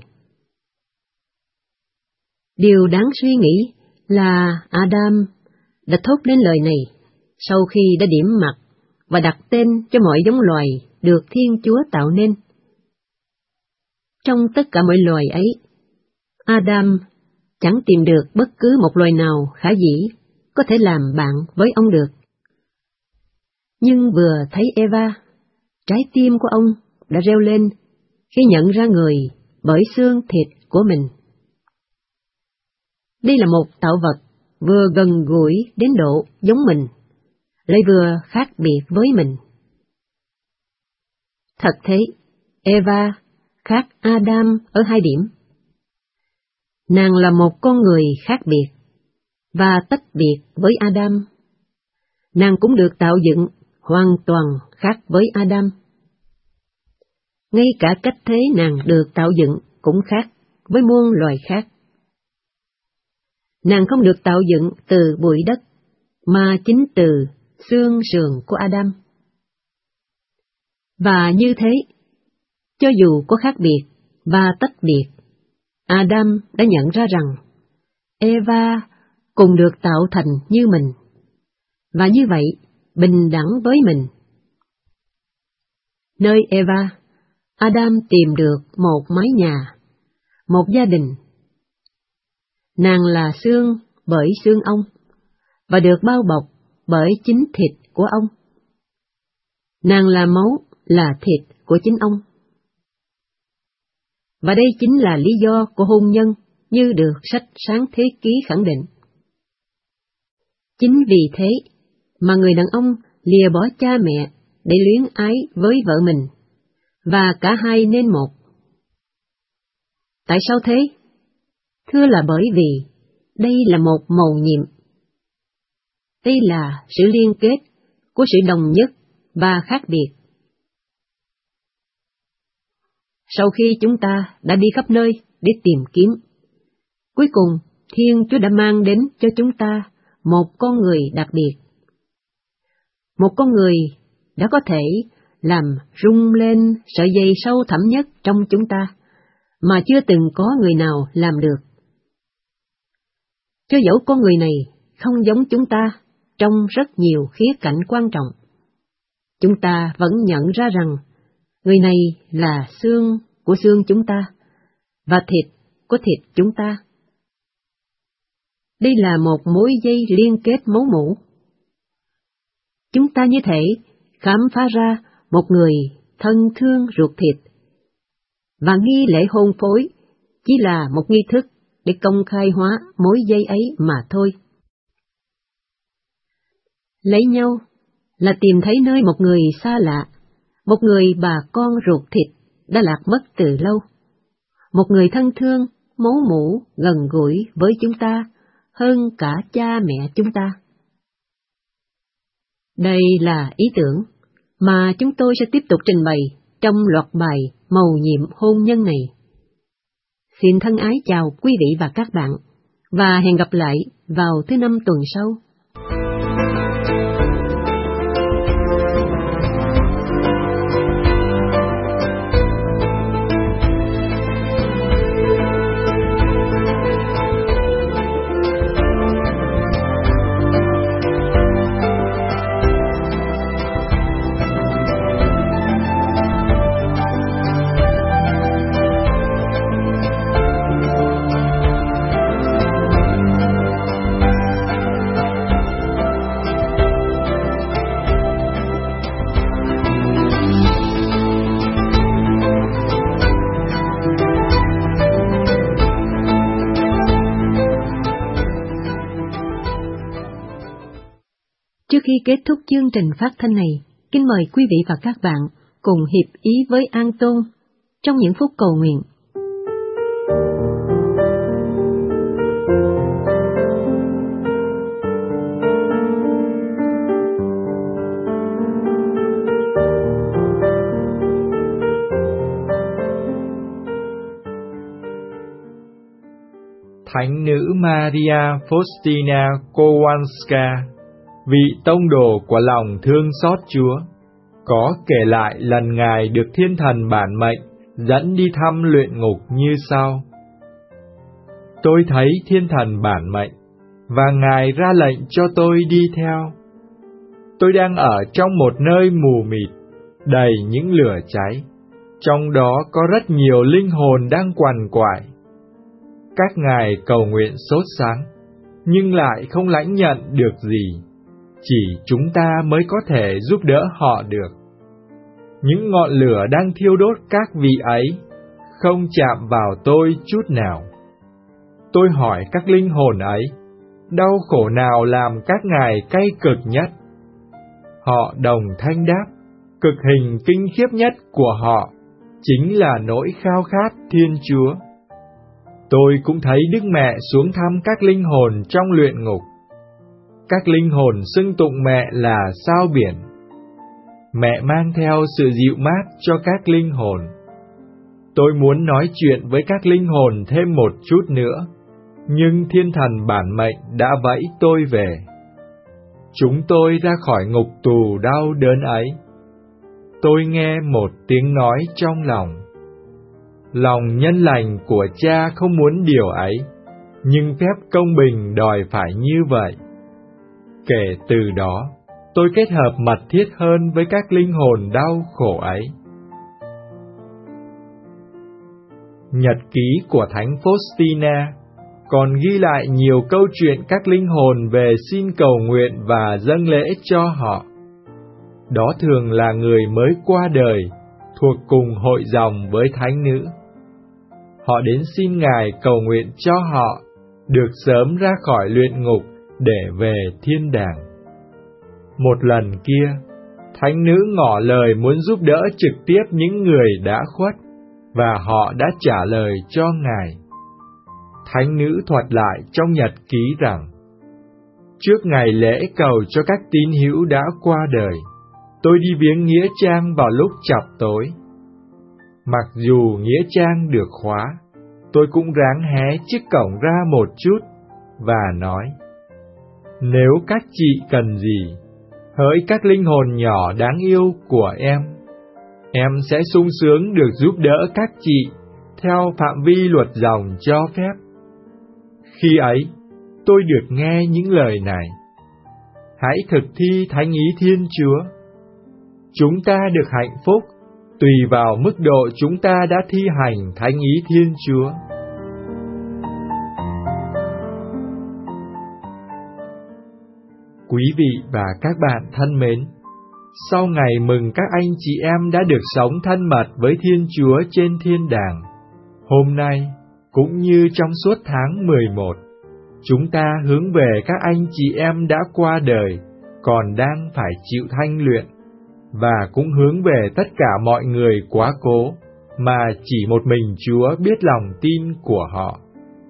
Điều đáng suy nghĩ là Adam đã thốt lên lời này sau khi đã điểm mặt và đặt tên cho mọi giống loài được Thiên Chúa tạo nên. Trong tất cả mọi loài ấy, Adam chẳng tìm được bất cứ một loài nào khả dĩ có thể làm bạn với ông được. Nhưng vừa thấy Eva, trái tim của ông đã reo lên khi nhận ra người bởi xương thịt của mình. Đây là một tạo vật vừa gần gũi đến độ giống mình, lại vừa khác biệt với mình. Thật thế, Eva khác Adam ở hai điểm. Nàng là một con người khác biệt, và tách biệt với Adam. Nàng cũng được tạo dựng hoàn toàn khác với Adam. Ngay cả cách thế nàng được tạo dựng cũng khác với muôn loài khác. Nàng không được tạo dựng từ bụi đất, mà chính từ xương sườn của Adam. Và như thế, cho dù có khác biệt và tách biệt, Adam đã nhận ra rằng Eva cùng được tạo thành như mình, và như vậy bình đẳng với mình. Nơi Eva, Adam tìm được một mái nhà, một gia đình. Nàng là xương bởi xương ông, và được bao bọc bởi chính thịt của ông. Nàng là máu, là thịt của chính ông. Và đây chính là lý do của hôn nhân như được sách Sáng Thế Ký khẳng định. Chính vì thế mà người đàn ông lìa bỏ cha mẹ để luyến ái với vợ mình, và cả hai nên một. Tại sao thế? Thưa là bởi vì đây là một mầu nhiệm. Đây là sự liên kết của sự đồng nhất và khác biệt. Sau khi chúng ta đã đi khắp nơi để tìm kiếm, cuối cùng Thiên Chúa đã mang đến cho chúng ta một con người đặc biệt. Một con người đã có thể làm rung lên sợi dây sâu thẳm nhất trong chúng ta, mà chưa từng có người nào làm được. Cho dẫu con người này không giống chúng ta trong rất nhiều khía cạnh quan trọng, chúng ta vẫn nhận ra rằng người này là xương của xương chúng ta, và thịt của thịt chúng ta. Đây là một mối dây liên kết máu mủ. Chúng ta như thể khám phá ra một người thân thương ruột thịt, và nghi lễ hôn phối chỉ là một nghi thức để công khai hóa mối dây ấy mà thôi. Lấy nhau là tìm thấy nơi một người xa lạ, một người bà con ruột thịt đã lạc mất từ lâu, một người thân thương, máu mủ, gần gũi với chúng ta hơn cả cha mẹ chúng ta. Đây là ý tưởng mà chúng tôi sẽ tiếp tục trình bày trong loạt bài mầu nhiệm hôn nhân này. Xin thân ái chào quý vị và các bạn, và hẹn gặp lại vào thứ năm tuần sau. Trước khi kết thúc chương trình phát thanh này, kính mời quý vị và các bạn cùng hiệp ý với An Tôn trong những phút cầu nguyện. Thánh nữ Maria Faustina Kowalska, vị tông đồ của lòng thương xót Chúa, có kể lại lần Ngài được Thiên Thần bản mệnh dẫn đi thăm luyện ngục như sau. Tôi thấy Thiên Thần bản mệnh, và Ngài ra lệnh cho tôi đi theo. Tôi đang ở trong một nơi mù mịt, đầy những lửa cháy, trong đó có rất nhiều linh hồn đang quằn quại. Các ngài cầu nguyện sốt sắng, nhưng lại không lãnh nhận được gì. Chỉ chúng ta mới có thể giúp đỡ họ được. Những ngọn lửa đang thiêu đốt các vị ấy không chạm vào tôi chút nào. Tôi hỏi các linh hồn ấy, đau khổ nào làm các ngài cay cực nhất? Họ đồng thanh đáp, cực hình kinh khiếp nhất của họ chính là nỗi khao khát Thiên Chúa. Tôi cũng thấy Đức Mẹ xuống thăm các linh hồn trong luyện ngục. Các linh hồn xưng tụng mẹ là sao biển. Mẹ mang theo sự dịu mát cho các linh hồn. Tôi muốn nói chuyện với các linh hồn thêm một chút nữa, nhưng Thiên Thần bản mệnh đã vẫy tôi về. Chúng tôi ra khỏi ngục tù đau đớn ấy. Tôi nghe một tiếng nói trong lòng. Lòng nhân lành của Cha không muốn điều ấy, nhưng phép công bình đòi phải như vậy. Kể từ đó, tôi kết hợp mật thiết hơn với các linh hồn đau khổ ấy. Nhật ký của Thánh Faustina còn ghi lại nhiều câu chuyện các linh hồn về xin cầu nguyện và dâng lễ cho họ. Đó thường là người mới qua đời, thuộc cùng hội dòng với thánh nữ. họ đến xin Ngài cầu nguyện cho họ được sớm ra khỏi luyện ngục để về thiên đàng. Một lần kia, thánh nữ ngỏ lời muốn giúp đỡ trực tiếp những người đã khuất, và họ đã trả lời cho Ngài. Thánh nữ thuật lại trong nhật ký rằng, trước ngày lễ cầu cho các tín hữu đã qua đời, tôi đi viếng nghĩa trang vào lúc chập tối. Mặc dù nghĩa trang được khóa, tôi cũng ráng hé chiếc cổng ra một chút và nói, nếu các chị cần gì, hỡi các linh hồn nhỏ đáng yêu của em, em sẽ sung sướng được giúp đỡ các chị theo phạm vi luật dòng cho phép. Khi ấy, tôi được nghe những lời này, hãy thực thi thánh ý Thiên Chúa. Chúng ta được hạnh phúc tùy vào mức độ chúng ta đã thi hành thánh ý Thiên Chúa. Quý vị và các bạn thân mến, sau ngày mừng các anh chị em đã được sống thân mật với Thiên Chúa trên thiên đàng, hôm nay, cũng như trong suốt tháng mười một, chúng ta hướng về các anh chị em đã qua đời, còn đang phải chịu thanh luyện, và cũng hướng về tất cả mọi người quá cố, mà chỉ một mình Chúa biết lòng tin của họ.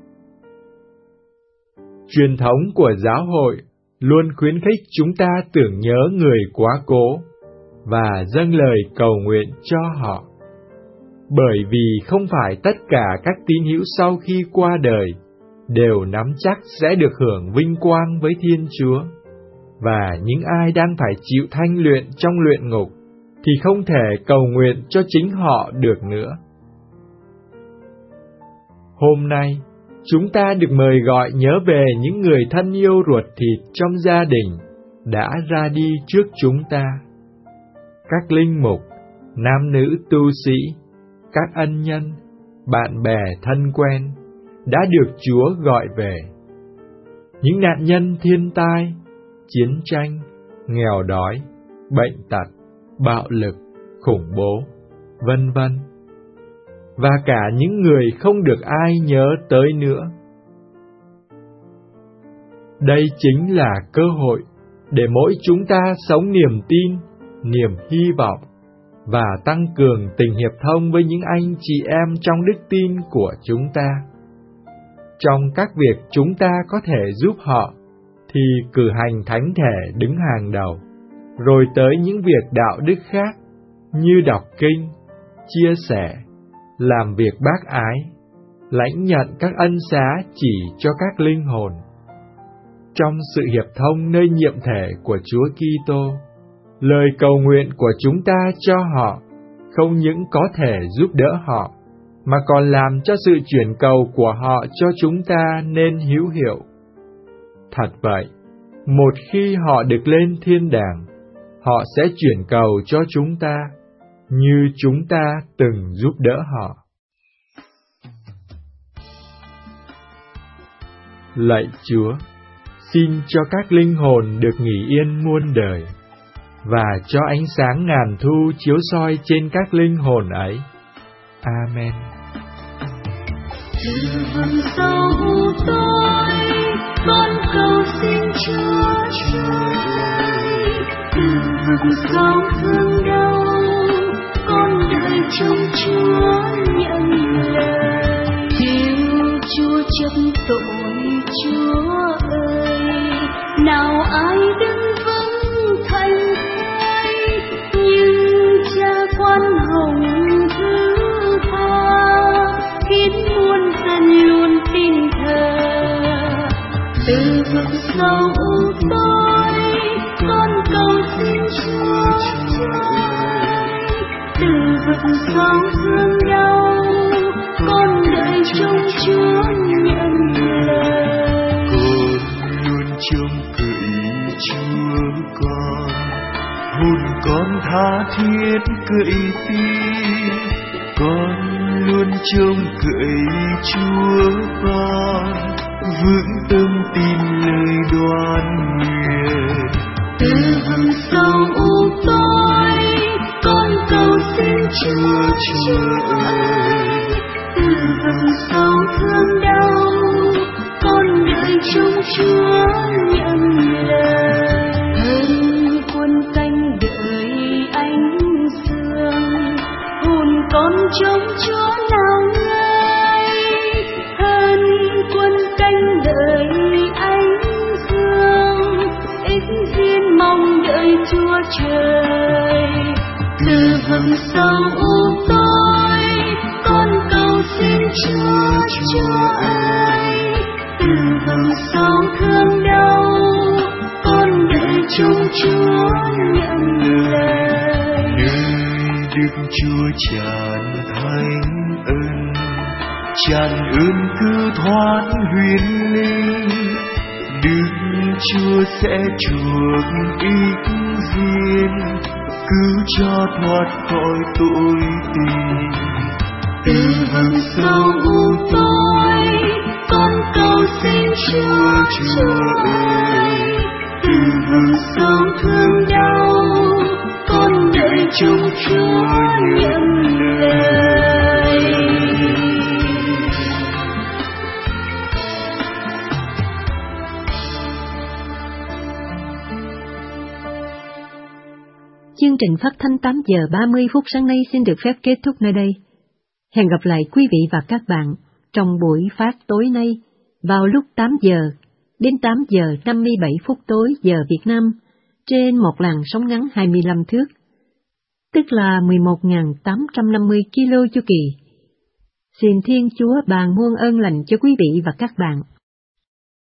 Truyền thống của giáo hội luôn khuyến khích chúng ta tưởng nhớ người quá cố, và dâng lời cầu nguyện cho họ. Bởi vì không phải tất cả các tín hữu sau khi qua đời đều nắm chắc sẽ được hưởng vinh quang với Thiên Chúa, và những ai đang phải chịu thanh luyện trong luyện ngục thì không thể cầu nguyện cho chính họ được nữa. Hôm nay, chúng ta được mời gọi nhớ về những người thân yêu ruột thịt trong gia đình đã ra đi trước chúng ta. Các linh mục, nam nữ tu sĩ, các ân nhân, bạn bè thân quen đã được Chúa gọi về. Những nạn nhân thiên tai, chiến tranh, nghèo đói, bệnh tật, bạo lực, khủng bố, vân vân. Và cả những người không được ai nhớ tới nữa. Đây chính là cơ hội để mỗi chúng ta sống niềm tin, niềm hy vọng và tăng cường tình hiệp thông với những anh chị em trong đức tin của chúng ta. Trong các việc chúng ta có thể giúp họ, thì cử hành thánh thể đứng hàng đầu, rồi tới những việc đạo đức khác như đọc kinh, chia sẻ, làm việc bác ái, lãnh nhận các ân xá chỉ cho các linh hồn. Trong sự hiệp thông nơi nhiệm thể của Chúa Kitô, lời cầu nguyện của chúng ta cho họ không những có thể giúp đỡ họ, mà còn làm cho sự chuyển cầu của họ cho chúng ta nên hữu hiệu. Thật vậy, một khi họ được lên thiên đàng, họ sẽ chuyển cầu cho chúng ta, như chúng ta từng giúp đỡ họ. Lạy Chúa, xin cho các linh hồn được nghỉ yên muôn đời, và cho ánh sáng ngàn thu chiếu soi trên các linh hồn ấy. Amen. Từ vầng sâu tôi, con cầu xin Chúa trời. Từ vầng sâu thương đau, con đợi trông Chúa nhận lời. Thiếu Chúa chấp tội Chúa ơi, nào ai đứng vững thành thơi, nhưng Cha khoan hồng thứ tha, khiến muôn dân luôn tin thờ. Từ vực sâu tôi, con cầu xin Chúa trời. Từ vực sâu thương đau, con đợi trông Chúa nhận lời. Con luôn trông cậy Chúa con, hồn con tha thiết cậy tin. Con luôn trông cậy Chúa con, vững tâm tin lời đoan nguyện. Từ vầng sâu tôi, con cầu xin Chúa trời. từ vực sâu thương đau, con đợi trong Chúa nhận lời. Hơn quân canh đợi ánh sương, hồn con trong Chúa nào ngơi. Hơn quân canh đợi ánh sương, ích duyên mong đợi Chúa trời. Từ vực sâu u tối, con cầu xin Chúa, Chúa ơi. Từ vực sâu thương đau, con đợi trong Chúa nhận lời. Nơi Đức Chúa tràn thánh ân, tràn ơn cứ thoát huyền linh. Đức Chúa sẽ chuộc ích duyên, cứu cho thoát khỏi tội tình. Từ vực sâu u tối, con cầu xin Chúa, Chúa ơi. Từ vực sâu thương đau, con đợi trong Chúa nhận lời. Chương trình phát thanh tám giờ ba mươi phút sáng nay xin được phép kết thúc nơi đây. Hẹn gặp lại quý vị và các bạn trong buổi phát tối nay vào lúc tám giờ đến tám giờ năm mươi bảy phút tối giờ Việt Nam trên một làn sóng ngắn hai mươi lăm thước, tức là mười một nghìn tám trăm năm mươi ki lô chu kỳ. Xin Thiên Chúa ban muôn ơn lành cho quý vị và các bạn.